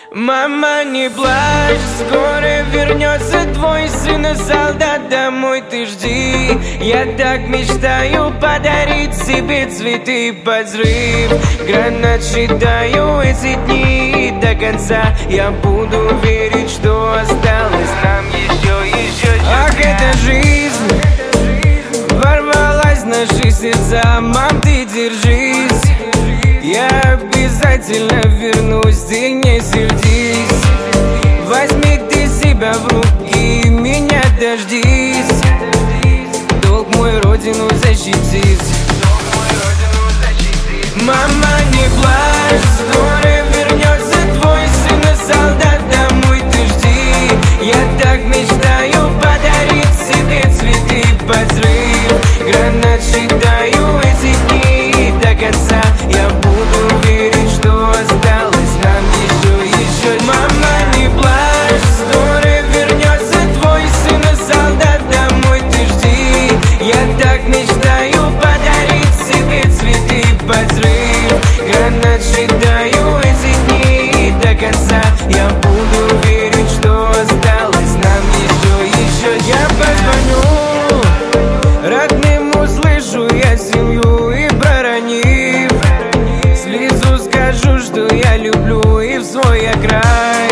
Мама, не плачь, скоро вернется твой сын, солдат, домой ты жди. Я так мечтаю подарить себе цветы под взрыв. Гранат считаю эти дни до конца. Я буду верить, что осталось нам еще. Ах, эта жизнь ворвалась в наши сердца. Мам, ты держись, я обязательно вернусь, ты не сердись. Возьми ты себя в руки, меня дождись. Долг мой родину защитить. Мама, не плачь, скоро вернется твой сын, солдат, домой ты жди. Я так мечтаю подарить себе цветы под взрыв. Гранат считаю эти дни до конца. Я буду верить, что осталось нам еще. Мама, не плачь, скоро вернется твой сын, солдат, домой ты жди. Я так мечтаю подарить себе цветы под взрыв. Гранат считаю эти дни до конца. Я буду верить, что осталось нам еще. Я позвоню родным, услышу я семью и проронив слезу, скажу, что я люблю и в свой край.